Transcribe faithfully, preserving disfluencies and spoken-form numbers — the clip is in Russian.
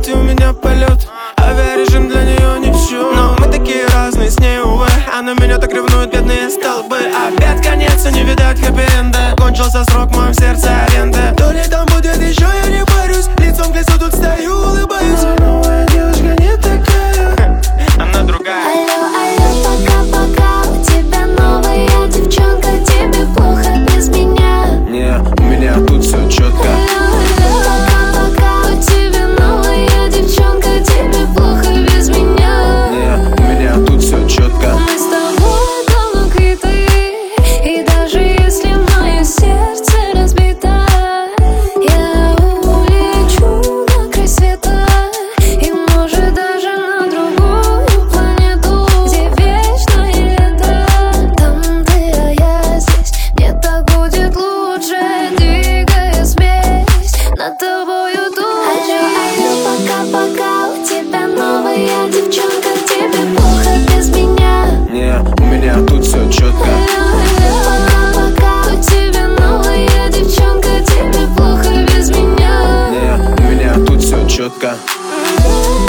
и у меня полет. Авиарежим для нее ни в чем. Но мы такие разные с ней, увы. Она меня так ревнует, бедные столбы. Опять конец, и не видать хэппи-энда. Кончился срок, в моем сердце аренда. То ли там будет еще, я не борюсь. Лицом к лицу тут стою, улыбаюсь. Но новая девушка не такая, она другая. Алло, алло, пока-пока. У тебя новая девчонка. Тебе плохо без меня? Не, у меня тут все четко. Алло, алло, пока-пока. У тебя новая девчонка. Тебе плохо без меня? Не, у меня тут все четко. Мы с тобой давно квиты. И даже если мое сердце разбито, я улечу на край света. И может даже на другую планету, где вечное лето. Там ты, а я здесь. Мне так будет лучше, двигая смесь над тобою тут. Алло, алло, пока-пока. У тебя новая девчонка. Тебе плохо без меня? Не, у меня тут все четко. Пока-пока. У тебя новая девчонка. Тебе плохо без меня? Не, у меня тут все четко.